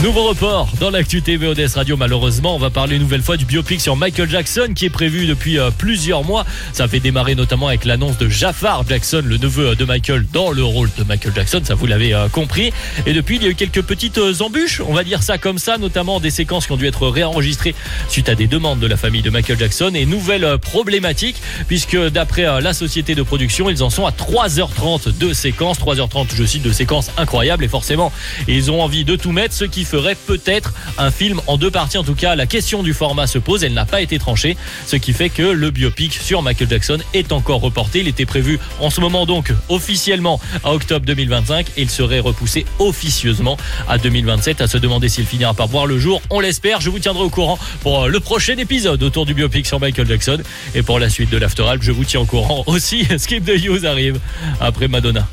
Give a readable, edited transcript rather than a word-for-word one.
Nouveau report dans l'actu TV ODS Radio. Malheureusement, on va parler une nouvelle fois du biopic sur Michael Jackson qui est prévu depuis plusieurs mois. Ça fait démarrer notamment avec l'annonce de Jafar Jackson, le neveu de Michael, dans le rôle de Michael Jackson. Ça, vous l'avez compris. Et depuis, il y a eu quelques petites embûches, on va dire ça comme ça, notamment des séquences qui ont dû être réenregistrées suite à des demandes de la famille de Michael Jackson. Et nouvelle problématique, puisque d'après la société de production, ils en sont à 3h30 de séquences. 3h30, je cite, de séquences incroyables. Et forcément, ils ont envie de tout mettre, ce qui ferait peut-être un film en deux parties. En tout cas, la question du format se pose, elle n'a pas été tranchée, ce qui fait que le biopic sur Michael Jackson est encore reporté. Il était prévu en ce moment donc officiellement à octobre 2025 et il serait repoussé officieusement à 2027. À se demander s'il finira par voir le jour, on l'espère. Je vous tiendrai au courant pour le prochain épisode autour du biopic sur Michael Jackson, et pour la suite de l'After Alp, je vous tiens au courant aussi. Skip the News arrive après Madonna.